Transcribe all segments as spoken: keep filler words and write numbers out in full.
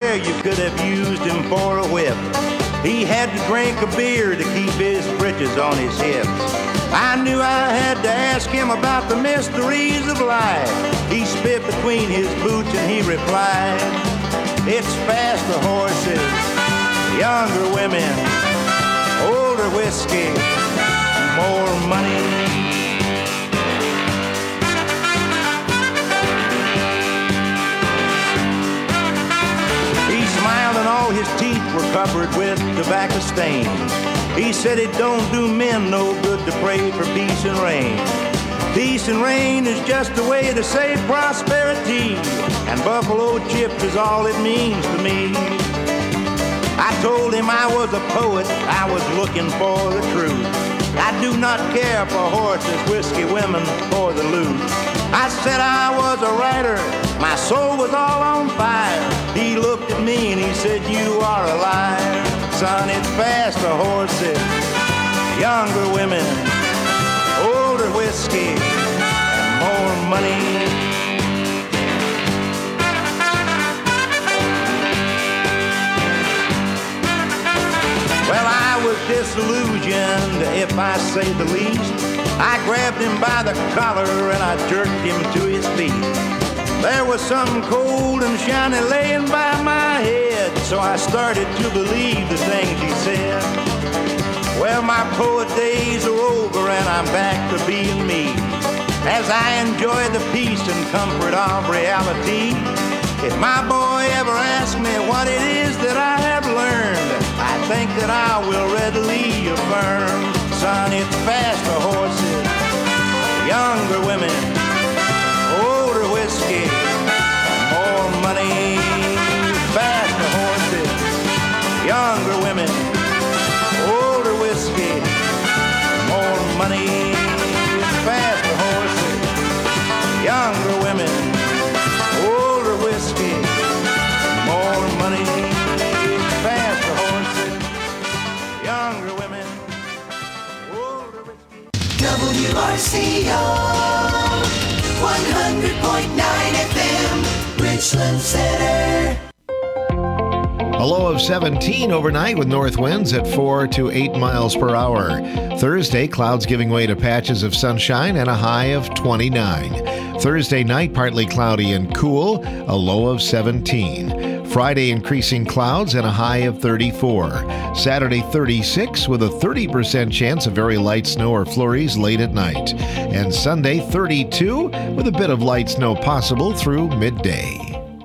swear you could have used him for a whip. He had to drink a beer to keep his britches on his hips. I knew I had to ask him about the mysteries of life. He spit between his boots and he replied, it's faster horses, younger women, older whiskey, more money. He smiled and all his teeth were covered with tobacco stains. He said it don't do men no good to pray for peace and rain. Peace and rain is just a way to say prosperity, and buffalo chips is all it means to me. I told him I was a poet, I was looking for the truth. I do not care for horses, whiskey, women, or the loot. I said I was a writer, my soul was all on fire. He looked at me and he said, you are a liar. Son, it's faster horses, younger women, older whiskey, and more money. Well, I was disillusioned, if I say the least. I grabbed him by the collar and I jerked him to his feet. There was something cold and shiny laying by my head, so I started to believe the things he said. Well, my poet days are over and I'm back to being me, as I enjoy the peace and comfort of reality. If my boy ever asks me what it is that I have learned, I think that I will readily affirm, son, it's faster horses, younger women, older whiskey, more money. Faster horses, younger women, older whiskey, more money. Faster horses, younger women, older whiskey, more money. Faster horses, younger women, older whiskey. W R C O one hundred point nine F M, Richland Center. A low of seventeen overnight with north winds at four to eight miles per hour. Thursday, clouds giving way to patches of sunshine and a high of twenty-nine. Thursday night, partly cloudy and cool, a low of seventeen. Friday, increasing clouds and a high of thirty-four. Saturday, thirty-six with a thirty percent chance of very light snow or flurries late at night. And Sunday, thirty-two with a bit of light snow possible through midday.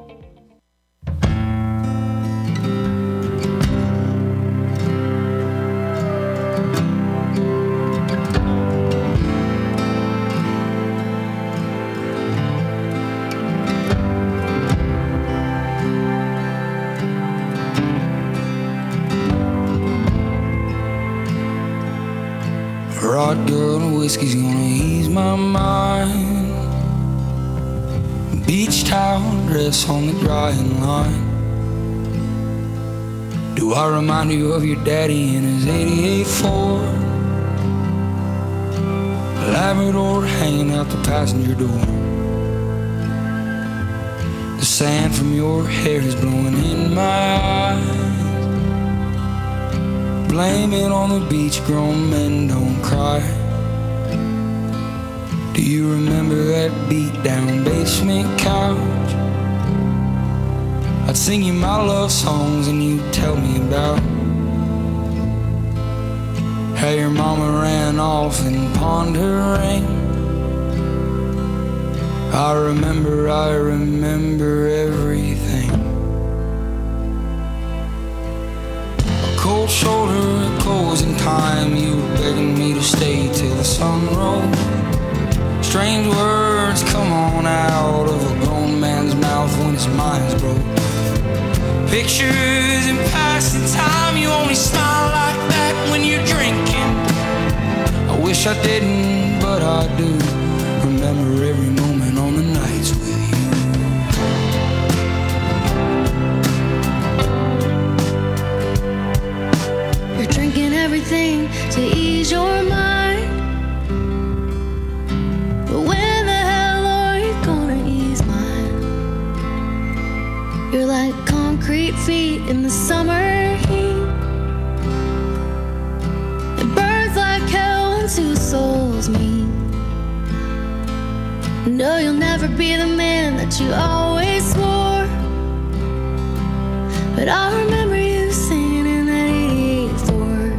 Hot girl and whiskey's gonna ease my mind. Beach towel dress on the drying line. Do I remind you of your daddy in his eighty-eight Ford? Labrador hanging out the passenger door. The sand from your hair is blowing in my eyes. Blame it on the beach, grown men don't cry. Do you remember that beat down basement couch? I'd sing you my love songs and you'd tell me about how your mama ran off and pawned her ring. I remember, I remember everything. Cold shoulder, closing time. You were begging me to stay till the sun rose. Strange words come on out of a grown man's mouth when his mind's broke. Pictures in passing time. You only smile like that when you're drinking. I wish I didn't, but I do. Remember every moment on the nights with you. Everything to ease your mind, but when the hell are you gonna ease mine? You're like concrete No, you'll never be the man that you always swore. But I remember you singing in that eighty-eighth Ford.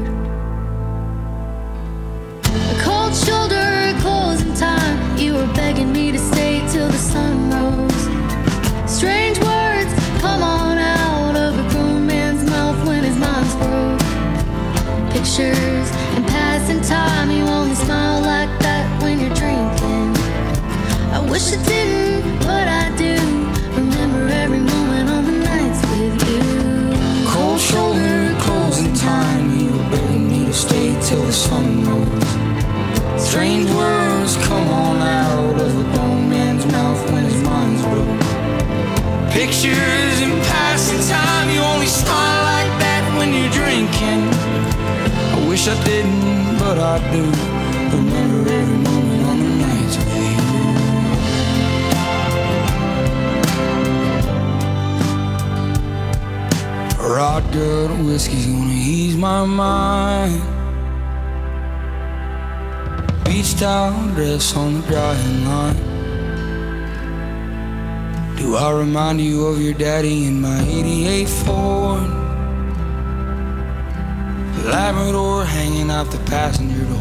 A cold shoulder, closing time. You were begging me to stay till the sun rose. Strange words come on out of a grown man's mouth when his mind's broke. Pictures and passing time. You only smile like that when you're drinking. I wish I didn't, but I do. Remember every moment on the nights with you. Cold shoulder, closing time. You were begging me to stay till the sun rose. Strange words come on out of a grown man's mouth when his mind's broke. Pictures in passing time. You only smile like that when you're drinking. I wish I didn't, but I do. Remember every moment on the nights with you. Rod good whiskey's gonna ease my mind. Beach towel dress on the drying line. Do I remind you of your daddy in my eighty-eight Ford? Labrador hanging out the passenger door.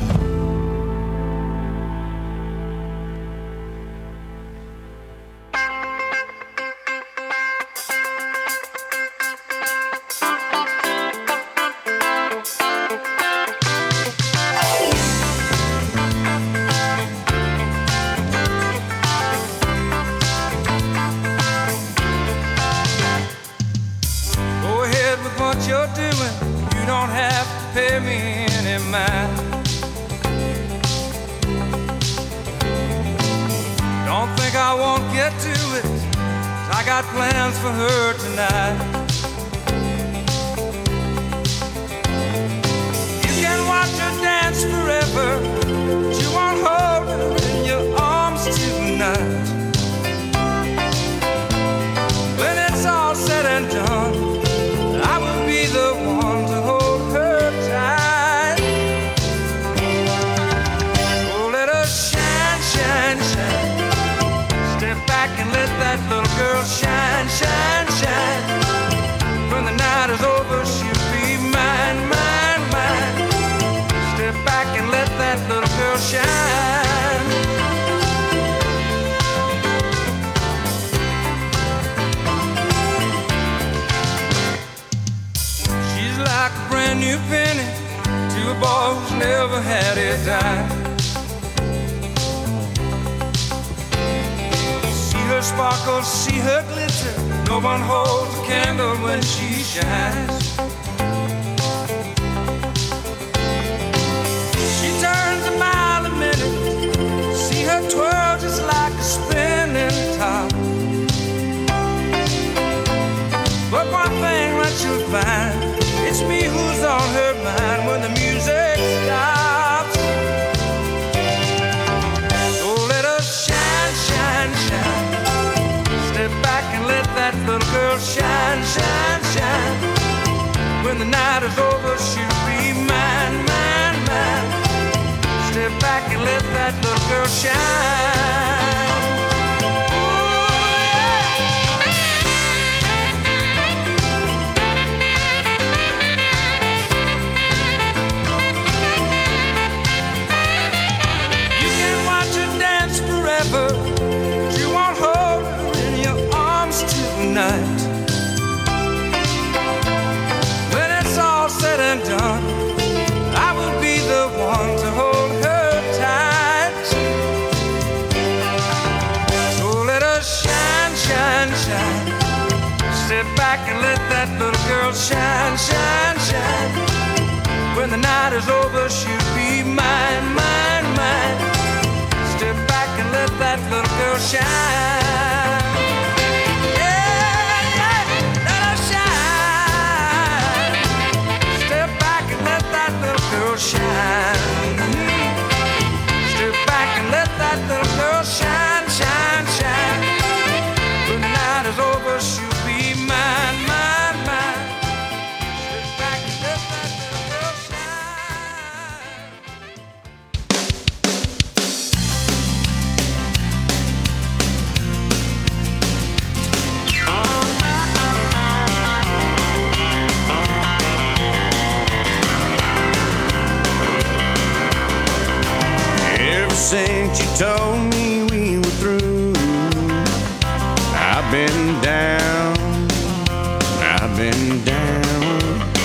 told me we were through. I've been down, I've been down.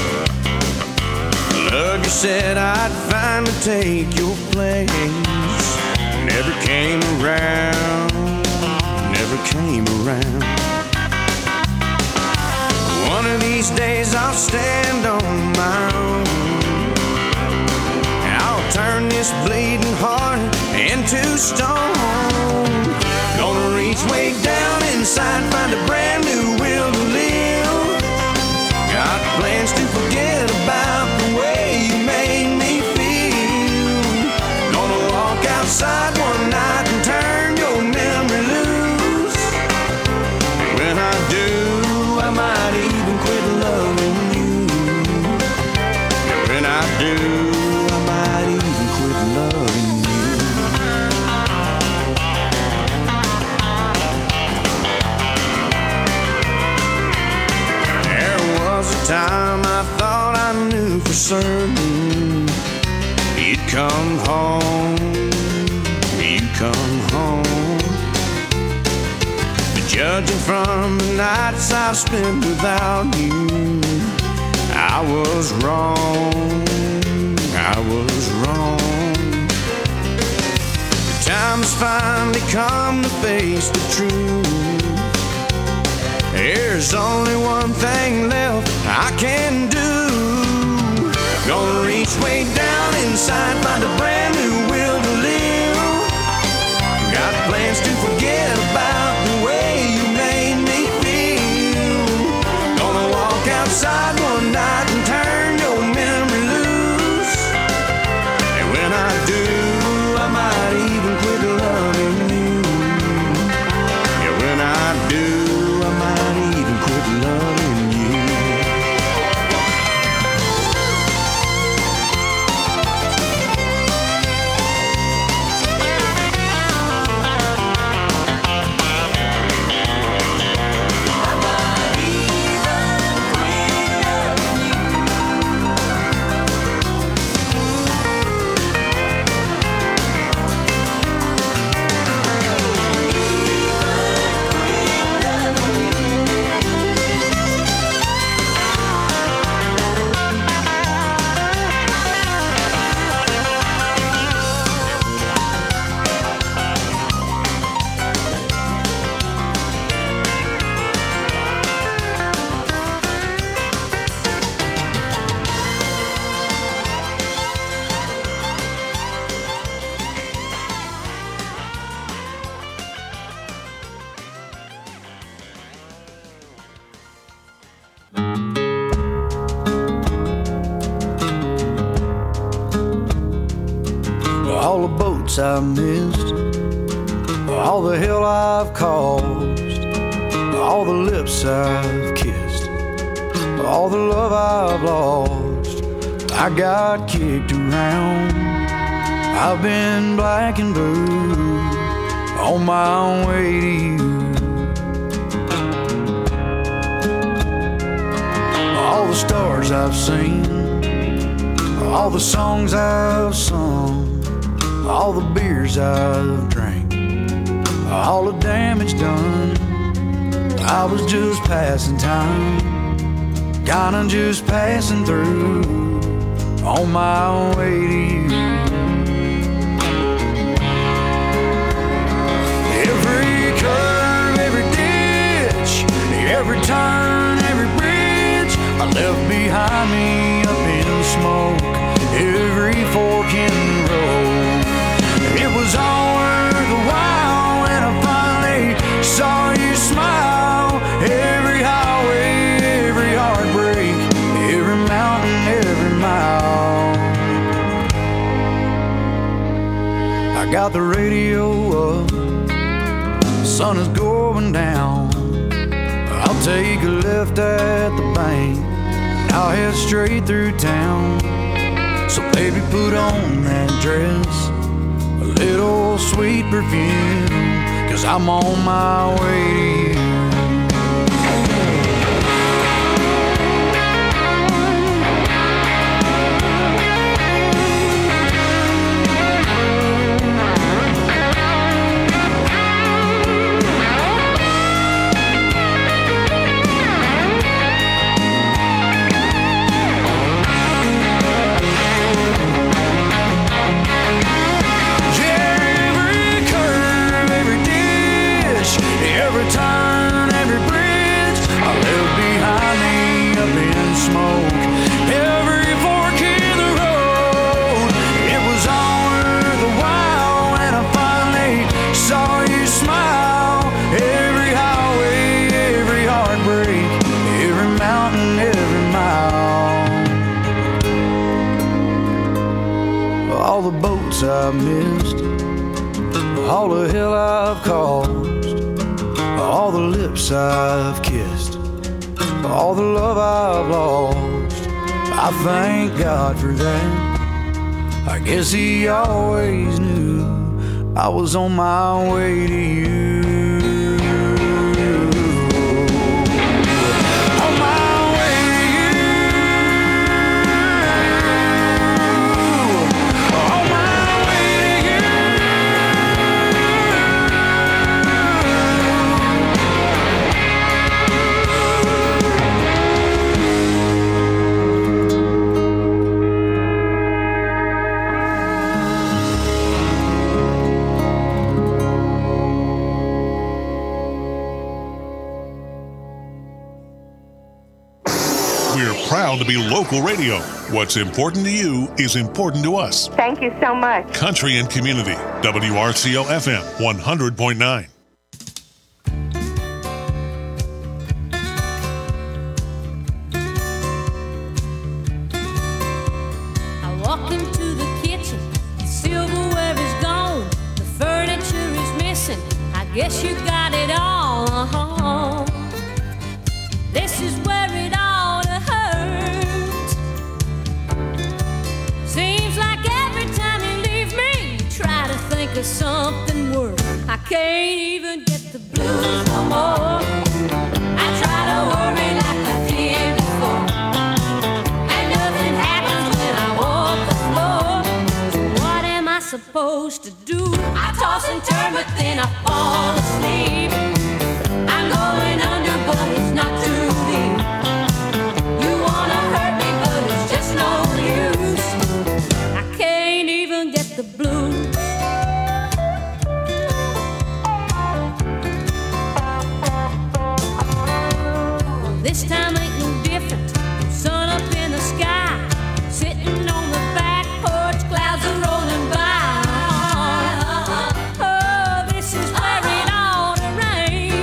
Lugger said I'd finally take your place. Never came around, never came around. One of these days I'll stand on my own. I'll turn this bleeding heart into stone. Gonna reach way down inside, find a brand new will to live. Got plans to forget about the way you made me feel. Gonna walk outside one night and turn your memory loose. When I do, I might even quit loving you. When I do, I might even quit loving you. There was a time I thought I knew for certain you'd come home, you'd come home. But judging from the nights I've spent without you, I was wrong, I was wrong. The time's finally come to face the truth. There's only one thing left I can do. Gonna reach way down inside, find a brand new will to live. Got plans to forget about the way you made me feel. Gonna walk outside one night and turn your memory loose. And when I do, I might even quit loving you. Yeah, when I do, I might even quit loving you. All the boats I've missed, all the hell I've caused, all the lips I've kissed, all the love I've lost. I got kicked around, I've been black and blue, on my way to you. All the stars I've seen, all the songs I've sung, all the beers I've drank, all the damage done. I was just passing time, kinda just passing through, on my way to you. Every curve, every ditch, every turn, every bridge I left behind me up in smoke, every fork in the road. It was all worth the while when I finally saw you smile. Every highway, every heartbreak, every mountain, every mile. I got the radio up, the sun is going down. I'll take a left at the bank, and I'll head straight through town. So baby, put on that dress, a little sweet perfume, 'cause I'm on my way to you. steps I've missed, all the hell I've caused, all the lips I've kissed, all the love I've lost. I thank God for that. I guess He always knew I was on my way to you. Proud to be local radio. What's important to you is important to us. Thank you so much. Country and Community, W R C O F M one hundred point nine. I walk into the kitchen, the silverware is gone, the furniture is missing, I guess you got it all. This is where it all hurts. Seems like every time you leave me, you try to think of something worse. I can't even get the blues no more. I try to worry like I did before, and nothing happens when I walk the floor. So what am I supposed to do? I toss and turn, but then I fall asleep. I'm going under, but it's not too deep. You wanna hurt me, but it's just no use. I can't even get the blues. This time ain't no different. Sun up in the sky, sitting on the back porch, clouds are rolling by. Oh, this is where it ought to rain.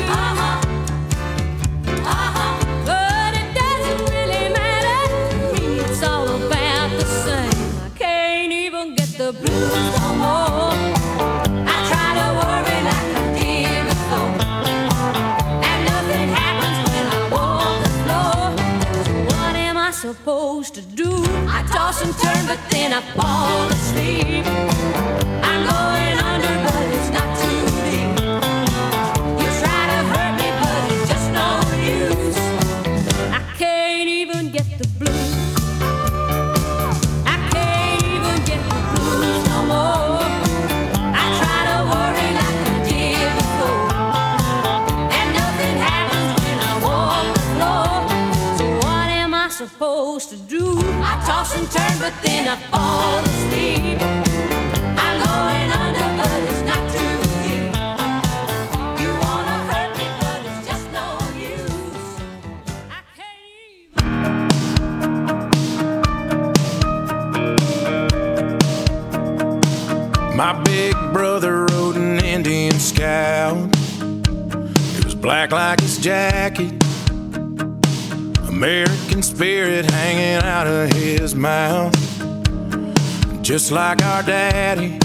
But it doesn't really matter to me, it's all about the same. I can't even get the blues no more. I try to worry like I did before, and nothing happens when I walk the floor. So what am I supposed to do? I toss and turn, but then I fall asleep. I'm going under, but it's not too deep. You try to hurt me, but it's just no use. I can't even get the blues. I can't even get the blues no more. I try to worry like I did before, and nothing happens when I walk the floor. So what am I supposed to do? I toss and turn, but then I fall asleep. I'm going under, but it's not too deep. You wanna hurt me, but it's just no use. I can't even. My big brother rode an Indian Scout. It was black like his jacket, American spirit hanging out of his mouth, just like our daddy.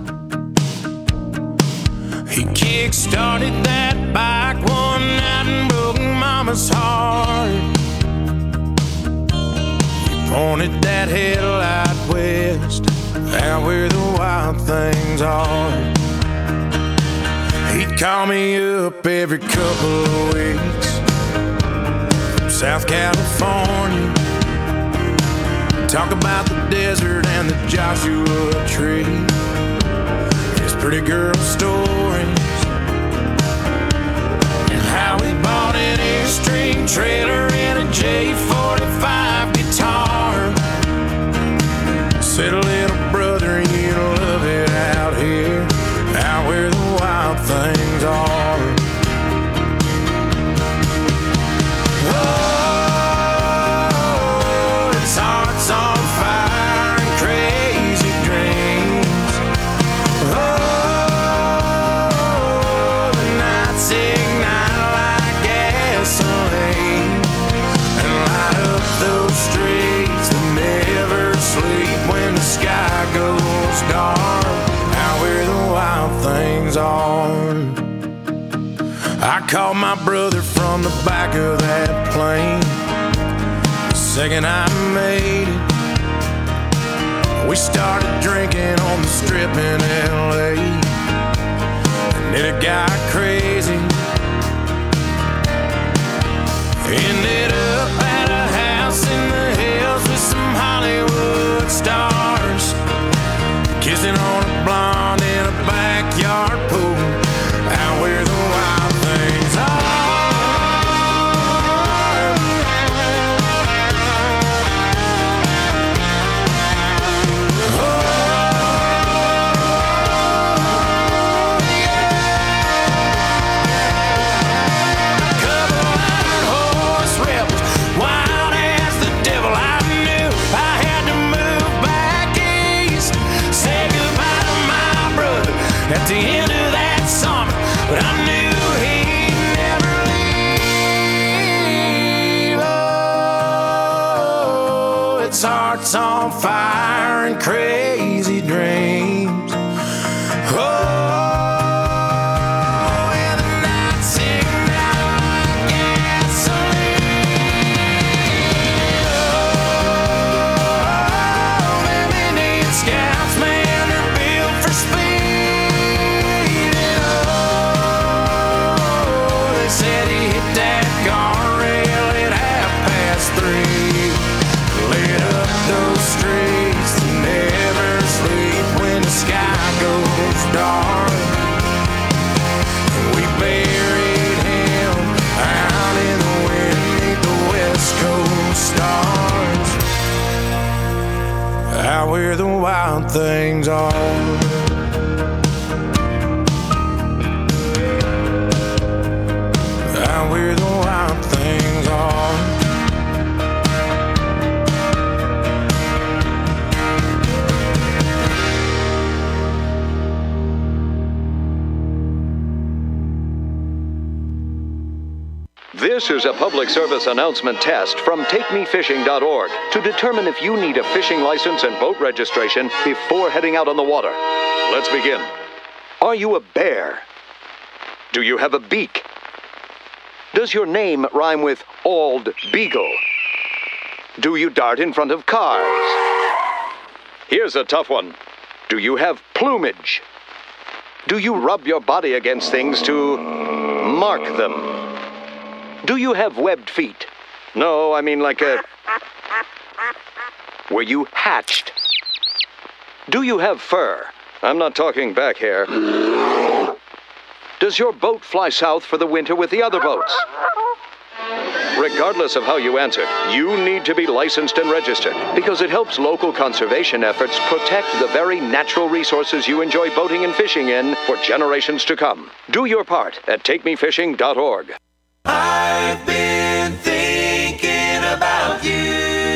He kick-started that bike one night and broke Mama's heart. He pointed that headlight west, out where the wild things are. He'd call me up every couple of weeks from South California, talk about the desert and the Joshua Tree, his pretty girl stories, and how he bought an Airstream trailer and a J forty-five guitar. Said, little brother, you'll love it out here, out where the wild things are. Oh, it's hearts on fire and crazy dreams. Oh, the nights ignite like gasoline and light called my brother from the back of that plane. The second I made it, we started drinking on the strip in L A. And then it got crazy. Ended up at a house in the hills with some Hollywood stars, kissing on a blonde in a backyard pool, out where the wild things are. At the end of that summer, but I knew he'd never leave. Oh, it's hearts on fire and crazy dreams. Oh, and the nights ignite like gasoline. Oh, them Indian scouts, man, they're built for speed. Dark. We buried him out in the wind beneath the West Coast stars, out where the wild things are. Out where the wild things are. This is a public service announcement test from take me fishing dot org to determine if you need a fishing license and boat registration before heading out on the water. Let's begin. Are you a bear? Do you have a beak? Does your name rhyme with Ald Beagle? Do you dart in front of cars? Here's a tough one. Do you have plumage? Do you rub your body against things to mark them? Do you have webbed feet? No, I mean like a... Were you hatched? Do you have fur? I'm not talking back hair. Does your boat fly south for the winter with the other boats? Regardless of how you answered, you need to be licensed and registered because it helps local conservation efforts protect the very natural resources you enjoy boating and fishing in for generations to come. Do your part at take me fishing dot org. I've been thinking about you.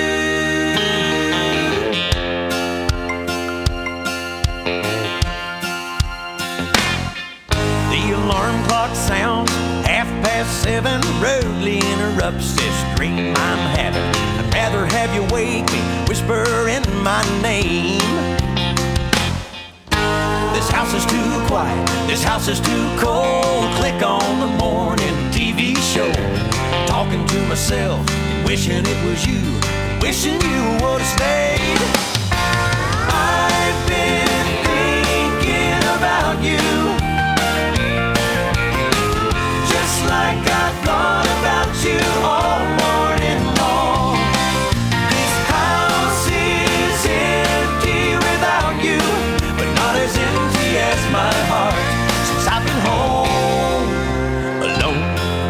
The alarm clock sounds half past seven, rudely interrupts this dream I'm having. I'd rather have you wake me, whispering my name. This house is too quiet, this house is too cold. Click on the morning T V show, talking to myself and wishing it was you, wishing you would have stayed. I've been thinking about you, just like I thought about you all morning long. This house is empty without you, but not as empty as my heart since I've been home alone.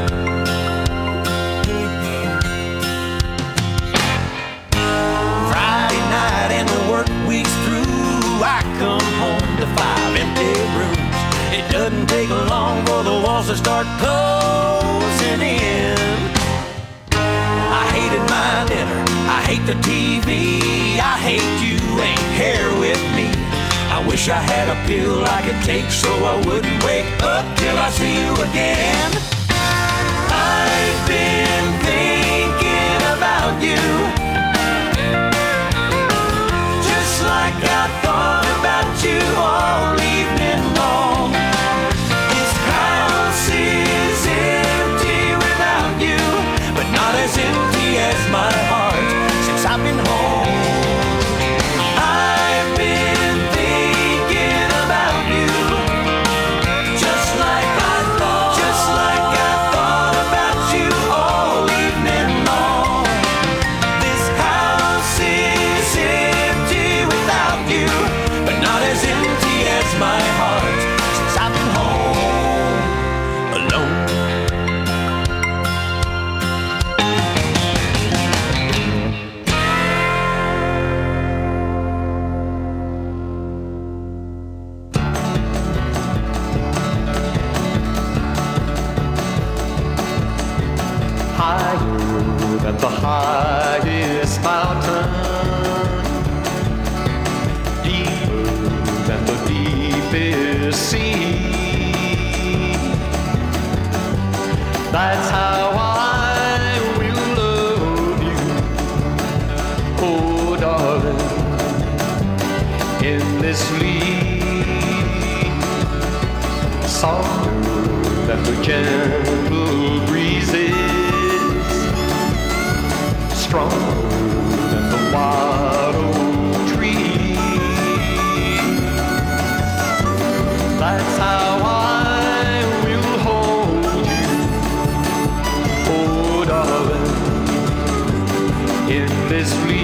Friday night and the work week's through, I come home to five empty rooms. It doesn't take long for the walls to start closing in. I hated my dinner, I hate the T V, I hate you ain't here with me. I wish I had a pill I could take so I wouldn't wake up till I see you again. I've been thinking about you, just like I thought about you all evening long. This house is in mountain, deeper than the deepest sea. That's how I will love you, oh darling, endlessly. Softer than the gentle breezes, stronger than the wild oak tree. That's how I will hold you, oh darling, endlessly.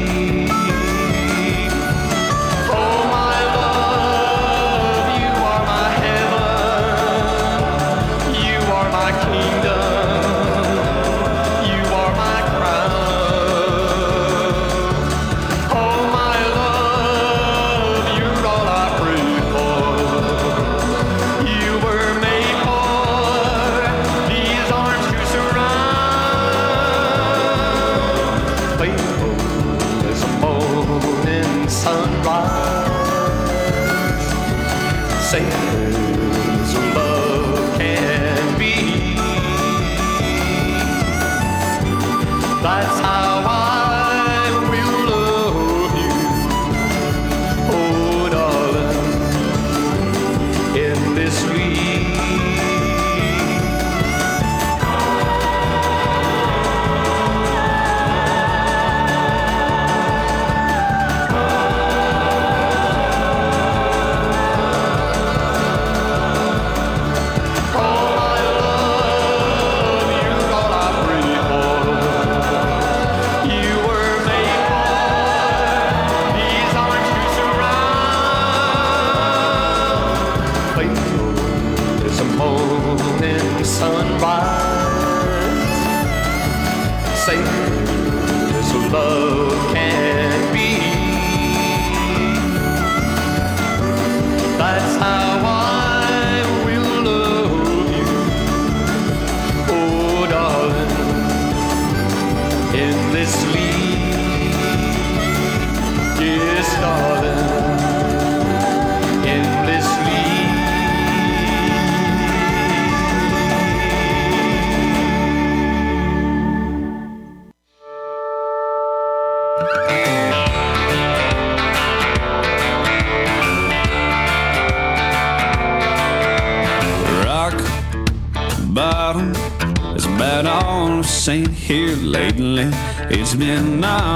Ain't here lately. It's been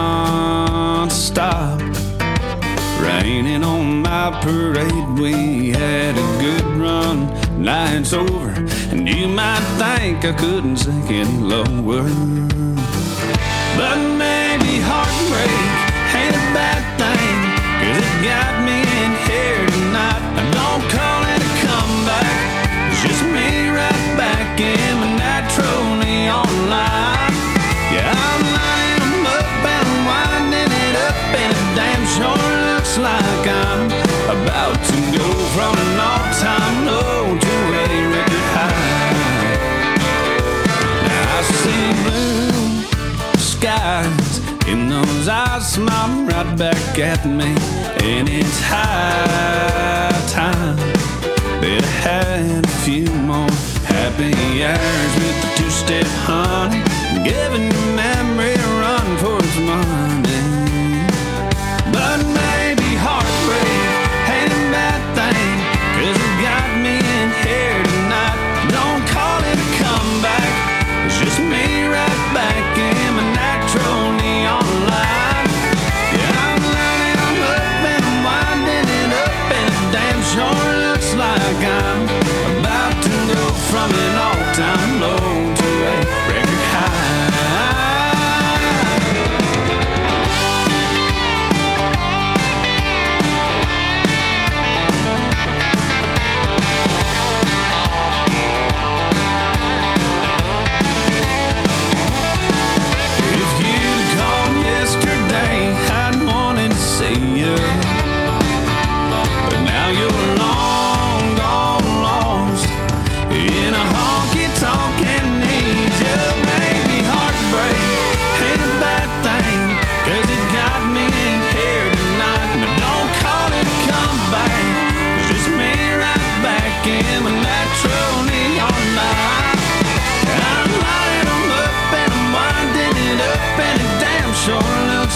non-stop, raining on my parade. We had a good run, now it's over, and you might think I couldn't sink any lower. But maybe heartbreak ain't a bad thing, 'cause it got me in here tonight. I don't call it a comeback, it's just me right back in my natural neon light. Yeah, I'm lining them up and winding it up, and it damn sure looks like I'm about to go from an all-time low to a record high. Now I see blue skies in those eyes smiling right back at me, and it's high time that I had a few more happy hours with the two-step honey, giving your memory a run for its money. But maybe heartbreak ain't a bad thing, 'cause it got me in here tonight. Don't call it a comeback, it's just me right back in my natural neon light. Yeah, I'm lining them up and I'm winding it up, and it damn sure looks like I'm about to go from an all-time low to a record high.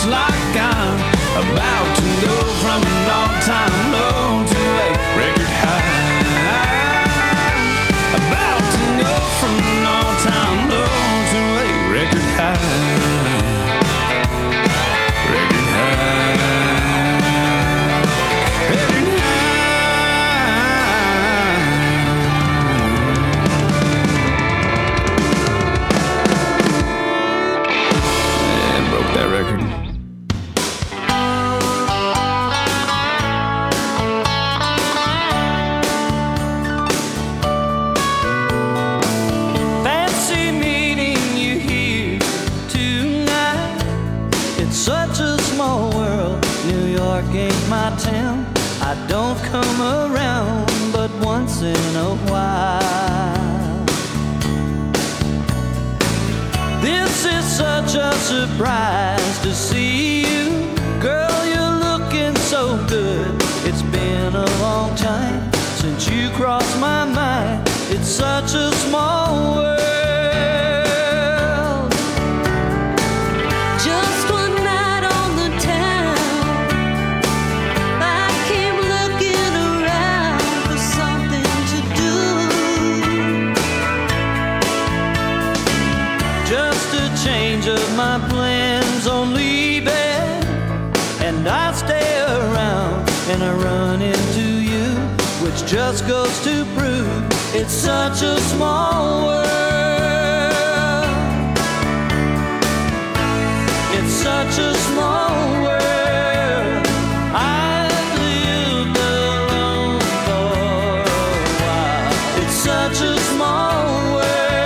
like I'm about to go from an all-time low to a record high. About to go from an all-time low to a record high. Record high. Record high. Yeah, broke that record. Ain't my town. I don't come around but once in a while. This is such a surprise to see you. Girl, you're looking so good. It's been a long time since you crossed my mind. It's such a small world. Just one night on the town, change of my plans on leaving, and I stay around and I run into you, which just goes to prove it's such a small world. It's such a small world. I've lived alone for a while. It's such a small world.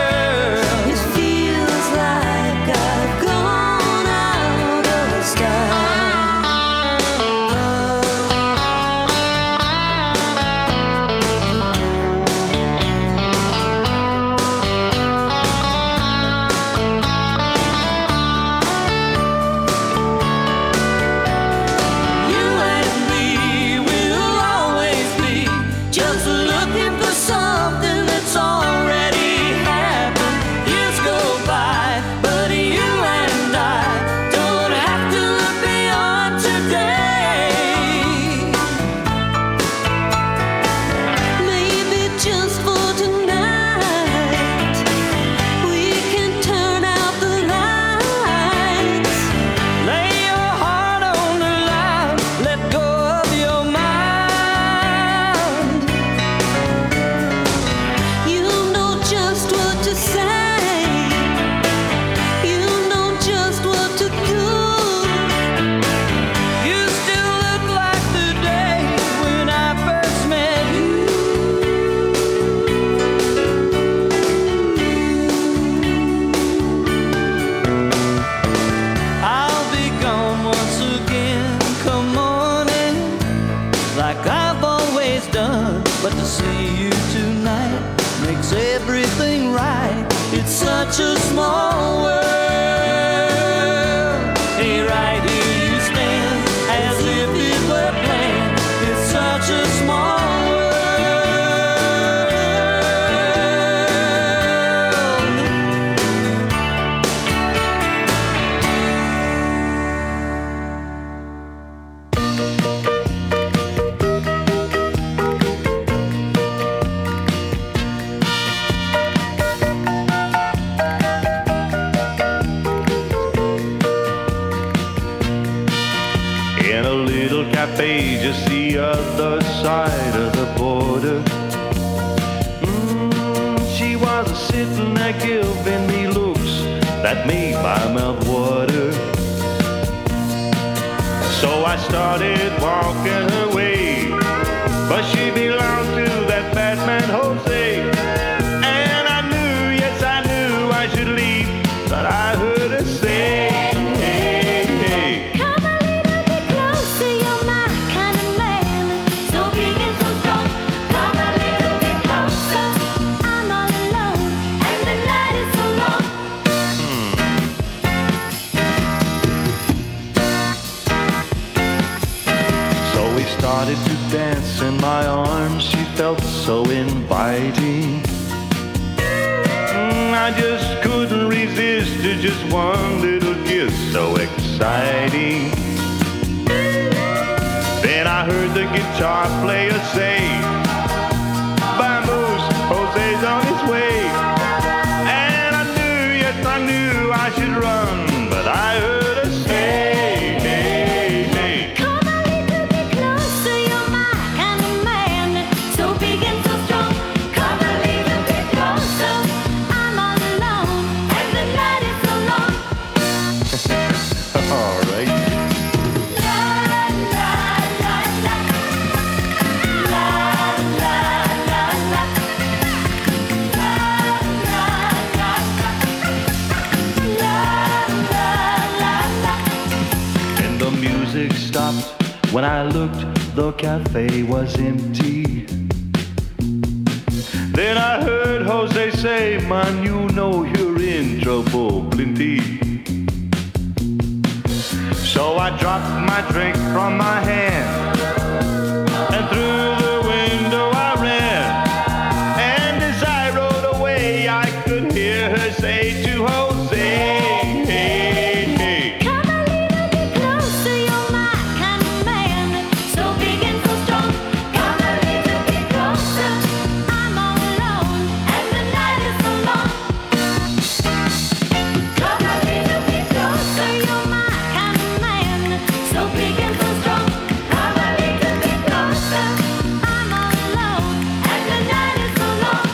Such a small world. Hey, right here you stand as if it were planned. It's such a small just the other side of the border. Mm, she was sitting there giving me looks that made my mouth water. So I started walking her way, but she belonged to that fat man Jose. And I knew, yes I knew I should leave, but I heard her say, started to dance in my arms. She felt so inviting. Mm, I just couldn't resist to just one little kiss, so exciting. I heard the guitar player say, Vamoose, Jose's on his way. And I knew, yes I knew I should run, but I heard her say, hey, hey. Come a little bit closer, you're my kind of man, so big and so strong. Come a little bit closer, I'm all alone, and the night is so long. All right. And the music stopped. When I looked, the cafe was empty. Then I heard Jose say, man, you know you're in trouble, plenty. So I dropped my drink from my hand, and through the window I ran. And as I rode away, I could hear her say to Jose, hey, hey. Come a little bit closer, you're my kind of man, so big and so strong. Come a little bit closer, I'm all alone, and the night is so long. Come a little bit closer, you're my kind of man, so big and so strong. Come a little bit closer, I'm all alone, and the night is so long.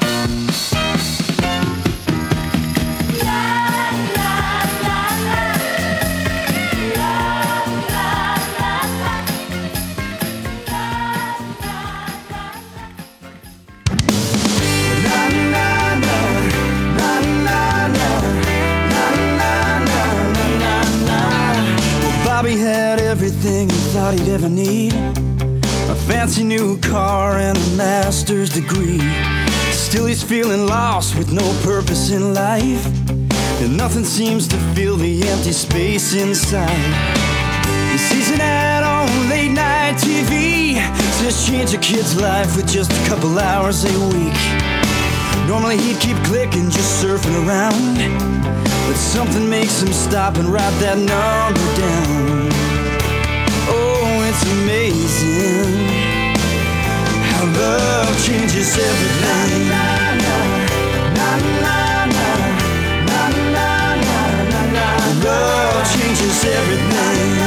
La la la la, la Well, Bobby had everything he thought he'd ever need. A fancy new car and a master's degree. Still he's feeling lost with no purpose in life, and nothing seems to fill the empty space inside. He sees an ad on late night T V, says change a kid's life with just a couple hours a week. Normally he'd keep clicking, just surfing around, but something makes him stop and write that number down. Oh, it's amazing how love changes everything. Love changes everything.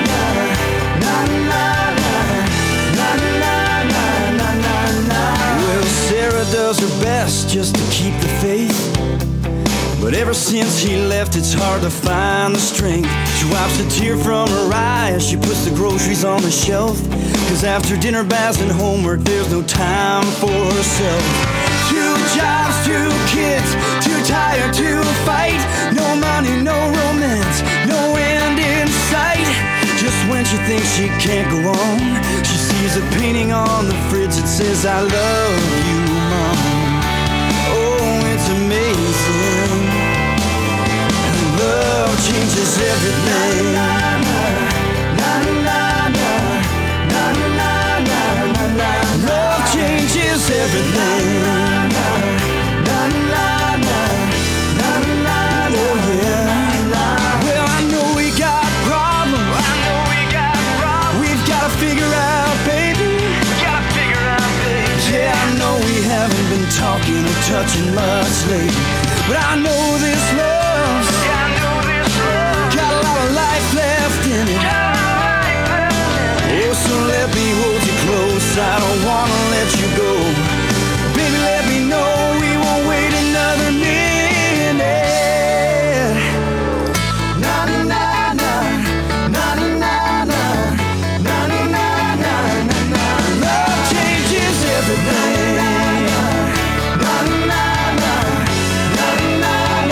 Well, Sarah does her best just to keep the faith, but ever since he left, it's hard to find the strength. She wipes a tear from her eye as she puts the groceries on the shelf, cause after dinner baths and homework, there's no time for herself. Two jobs, two kids, too tired to fight. No money, no romance, no end in sight. Just when she thinks she can't go on, she sees a painting on the fridge that says, I love you, Mom. Oh, it's amazing. Love changes everything. Love changes everything. Oh yeah. Well, I know we got problems. I know we got problems. We've got to figure out, baby. Got to figure out, baby. Yeah, I know we haven't been talking or touching much lately, but I know this love's got a lot of life left in it. Oh, so let me hold you close. I don't wanna let you go. Baby, let me know we won't wait another minute. Na na na na na na na na na na na na. Love changes everything. Na na na na na na.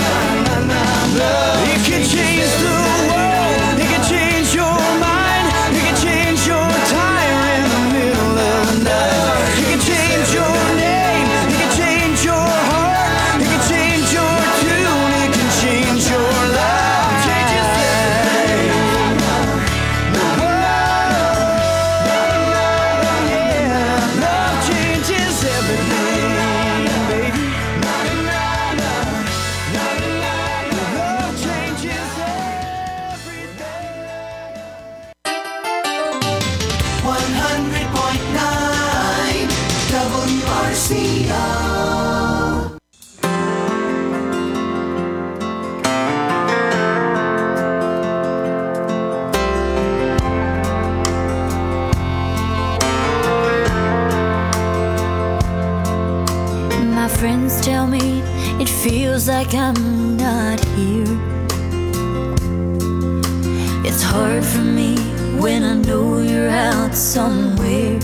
feels like I'm not here. It's hard for me when I know you're out somewhere.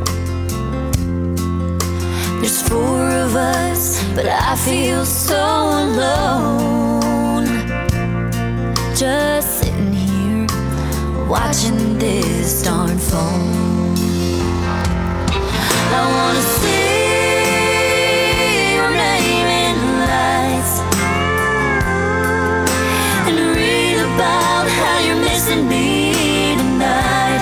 There's four of us, but I feel so alone. Just sitting here, watching this darn phone. I wanna see your name in lights and read about how you're missing me tonight.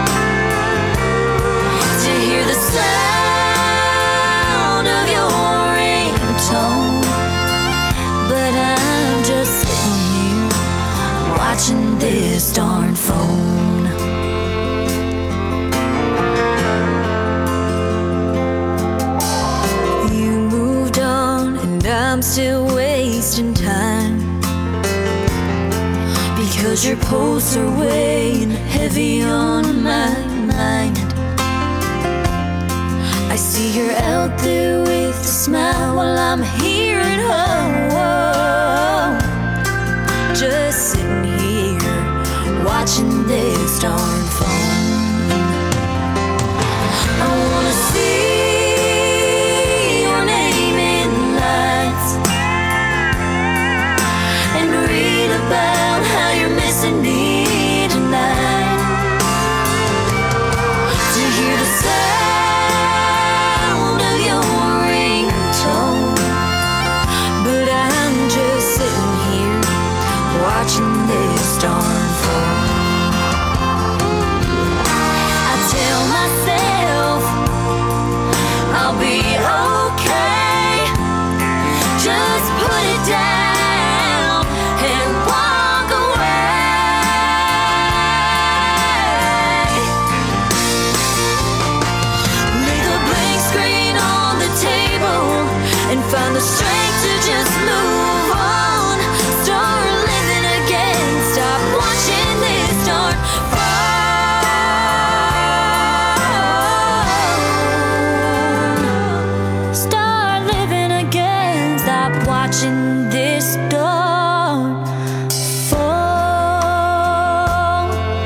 To hear the sound of your ringtone, but I'm just sitting here watching this darn phone. I'm still wasting time because your posts are weighing heavy on my mind. I see you're out there with a smile while I'm here at home, just sitting here watching this darn phone. I wanna see about how you're missing me tonight. To hear the sound of your ringtone, but I'm just sitting here watching this darn phone. I tell myself I'll be okay. Just put it down. Find the strength to just move on. Start living again. Stop watching this darn phone. Start living again. Stop watching this darn phone.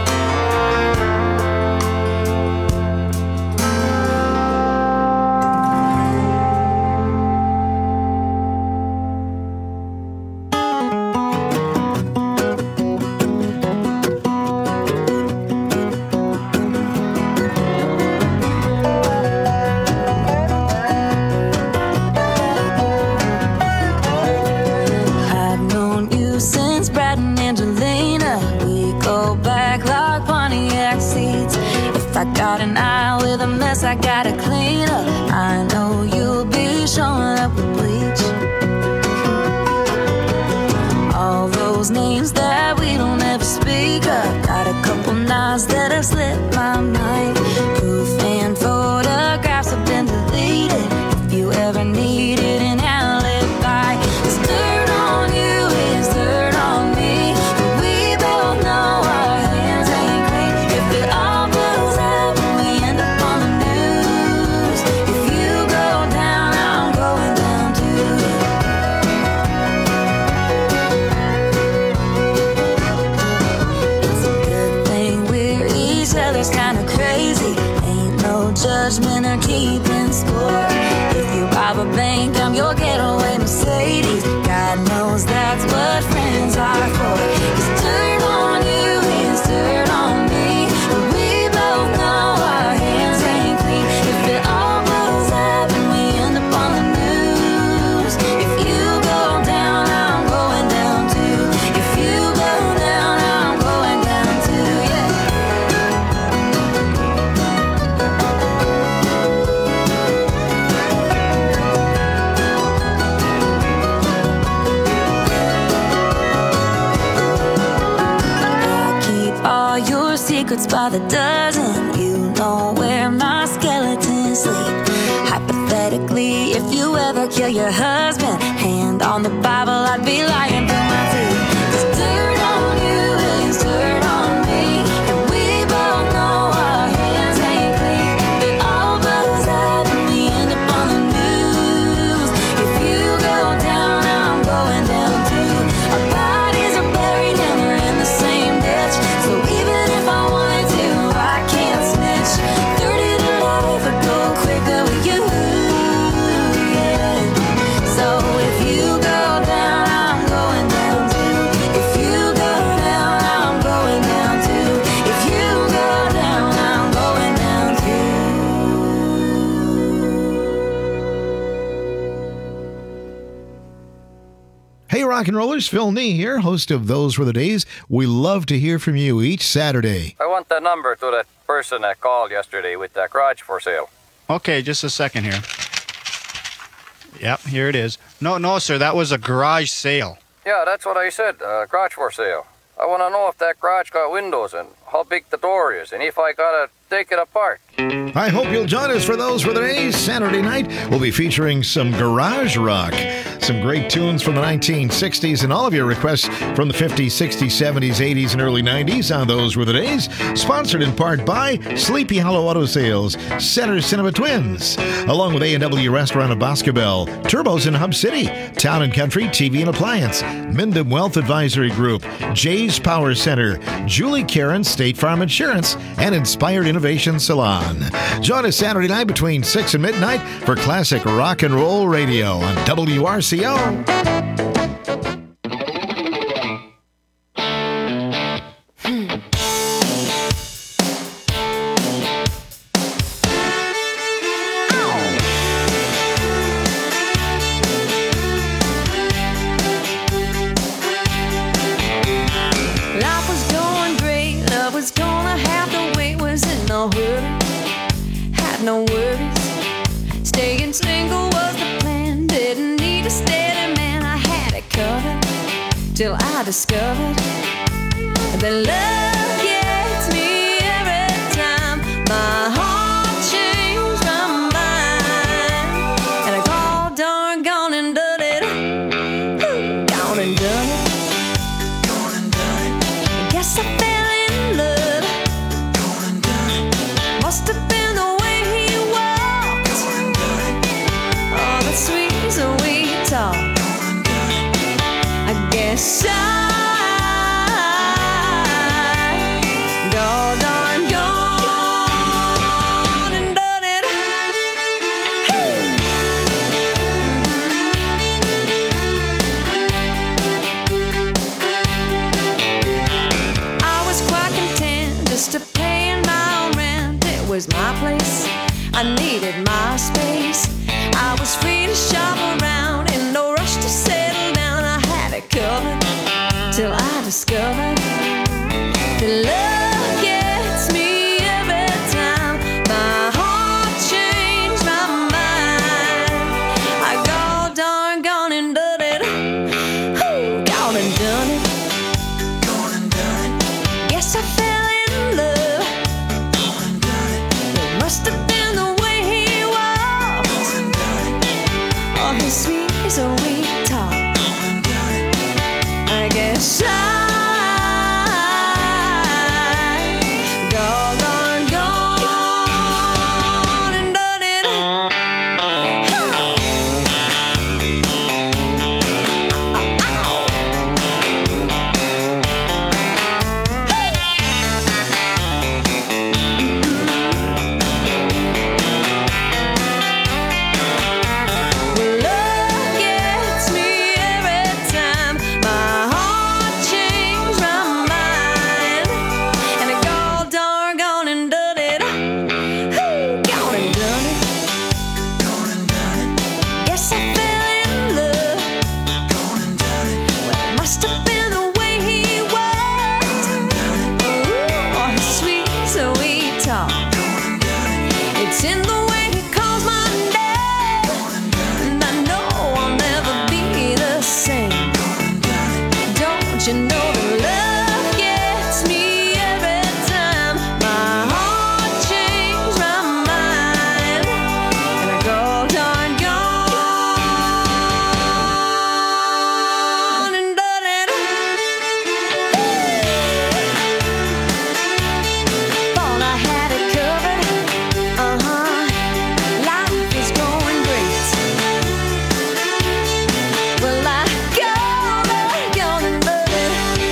I got an eye with a mess I gotta clean up. I know you'll be showing up with bleach. All those names that we don't ever speak of. Got a couple knives that have slipped my mind. Proof and photographs have been deleted. If you ever needed an alibi, there's dirt on you, is dirt on me. But we both know our hands ain't clean. If it all judgment or keeping score. If you rob a bank, I'm your getaway Mercedes. God knows that's what friends are for. 'Cause dirt on you is dirt on me. But we both know our hands ain't clean. If it all blows up and we end up on the news. If you go down, I'm going down too. If you go down, I'm going down too, yeah. Secrets by the dozen. You know where my skeletons sleep. Hypothetically, if you ever kill your husband, hand on the Bible, I'd be lying through my teeth. 'Cause dirt on you is dirt on me. And we both know our hands ain't clean. It all blows up and we end up on the news. If you go down, I'm going rock and rollers. Phil Nee here, host of Those Were the Days. We love to hear from you each Saturday. I want the number to that person that called yesterday with that garage for sale. Okay, just a second here. Yep, here it is. No, no, sir, that was a garage sale. Yeah, that's what I said, uh, garage for sale. I want to know if that garage got windows and how big the door is and if I got to take it apart. I hope you'll join us for Those Were the Days. Saturday night, we'll be featuring some garage rock, some great tunes from the nineteen sixties, and all of your requests from the fifties, sixties, seventies, eighties, and early nineties on Those Were the Days. Sponsored in part by Sleepy Hollow Auto Sales, Center Cinema Twins, along with A and W Restaurant of Boscobel, Turbos in Hub City, Town and Country T V and Appliance, Mindom Wealth Advisory Group, Jay's Power Center, Julie Karen State Farm Insurance, and Inspired Innovation Salon. Join us Saturday night between six and midnight for classic rock and roll radio on W R C O. Life was going great, love was gonna have to wait, was in no hurry, had no worries. Staying single was the plan, didn't need a steady man, I had it covered till I discovered that love gets me every time. My heart changed my mind, and I called darn gone and done it. Ooh, gone and done it. Guess I fell in love. Must have been the way he walked. Oh, the sweet, sweet talk. I guess I go darn gone and done it. I was quite content just to paying my own rent. It was my place, I needed my space. I was free to shop around, in no rush to settle down. I had it covered till I discovered that love gets me every time. My heart changed my mind. I go darn gone and done it. Ooh, gone and done it. Guess I fell in love. It must have been the way he walked. Oh, his sweet, sweet talk. I guess I go darn gone and done it. Love gets me every time. My heart changed my mind, and I go darn gone and done it. Ooh, gone and done it. Yes, I fell in love. Well, it must have been the way he walked. Ooh, oh, his sweet, sweet talk. It's in the way he calls my name, and I know I'll never be the same. Don't you know that love gets me every time? My heart changed my mind, and I go darn gone and done it. Thought I had it covered. Uh-huh. Life is going great. Well, I go darn gone and done it.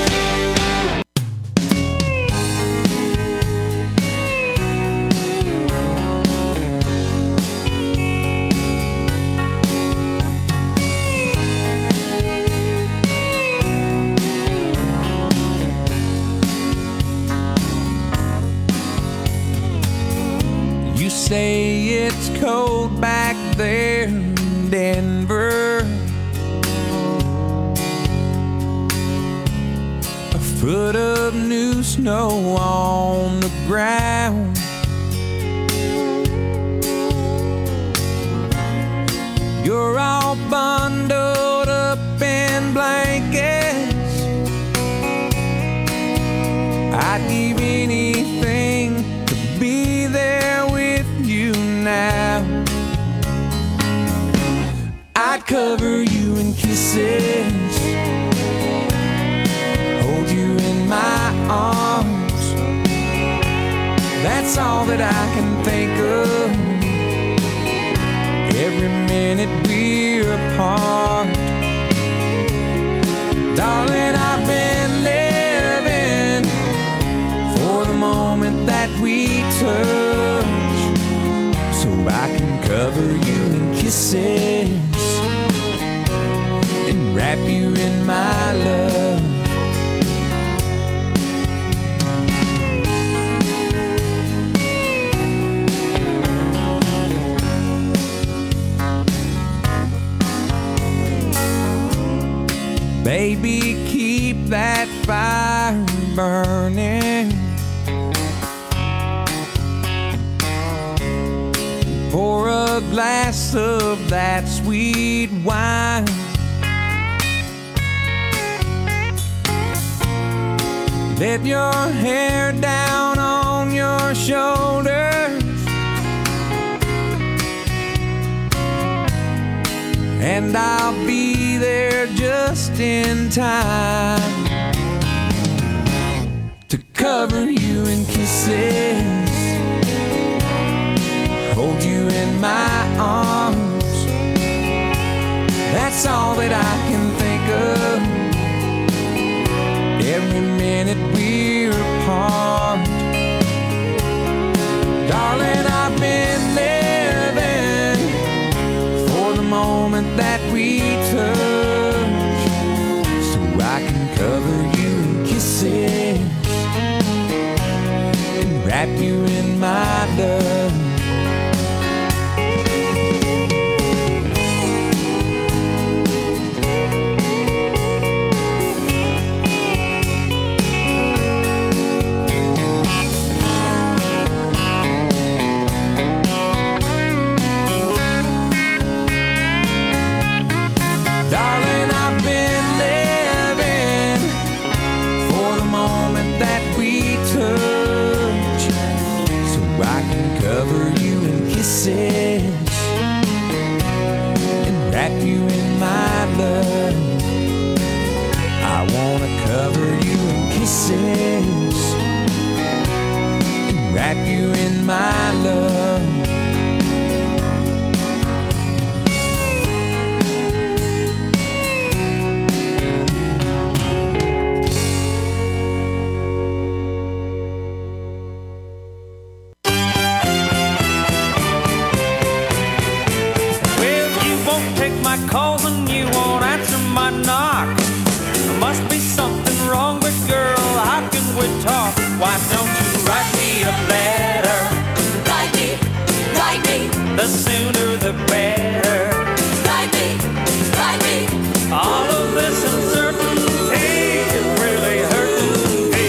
You say it's cold back there in Denver. foot of new snow on the ground. You're all bundled up in blankets. I'd give anything to be there with you now. I'd cover you in kisses, hold you in my arms. That's all that I can think of. Every minute we're apart, darling, I've been living for the moment that we touch, so I can cover you in kisses and wrap you in my love. Baby, keep that fire burning. Pour a glass of that sweet wine. Let your hair down on your shoulders, and I'll be there just in time to cover you in kisses, hold you in my arms. That's all that I can think of. Every minute we're apart, darling, I've been living for the moment that we touch, so I can cover you in kisses and wrap you in my love. Cover you in kisses and wrap you in my love. I wanna cover you in kisses and wrap you in my love. Calls and you won't answer my knock. There must be something wrong, but girl, how can we talk? Why don't you write me a letter? Write me, write me. The sooner the better. Write me, write me. All of this uncertainty is really hurting me.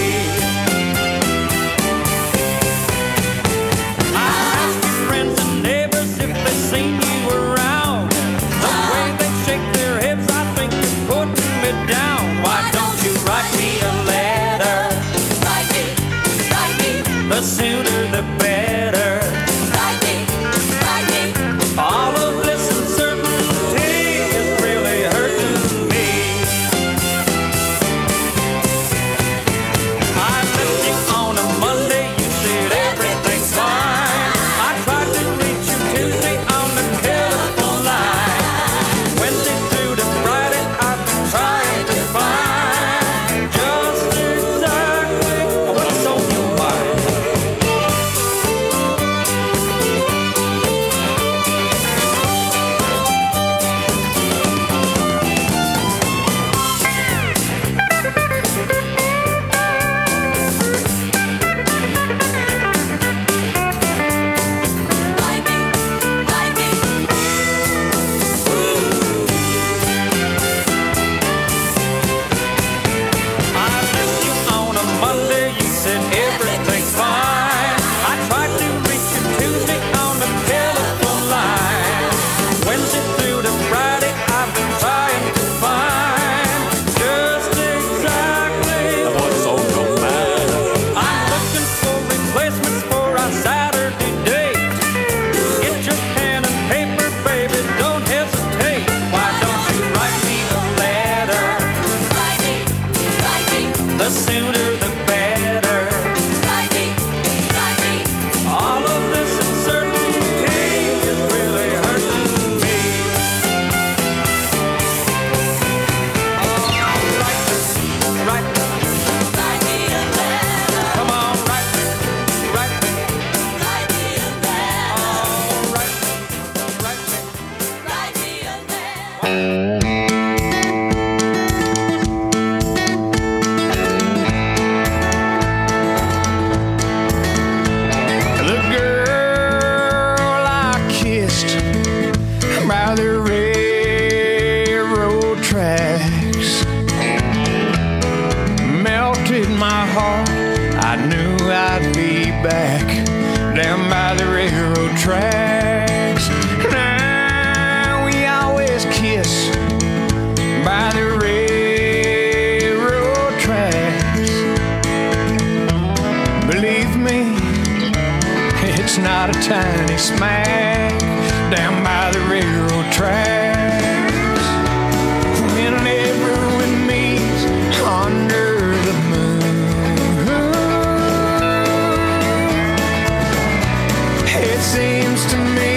I asked your friends and neighbors if they've seen you around. Shake their hips, I think you're putting me down. Why don't you write me a letter? Write me, write me. The sooner the better. Write me, write me. All of this uncertainty is really hurting me. I left you on a Monday, you said everything's fine. I tried to reach you Tuesday on the telephone line. Wednesday through to Friday, I've been trying to find just exactly what's on your mind. back down by the railroad tracks. Now we always kiss by the railroad tracks. Believe me, it's not a tiny smack down by the railroad tracks. When everyone meets under the moon, it seems to me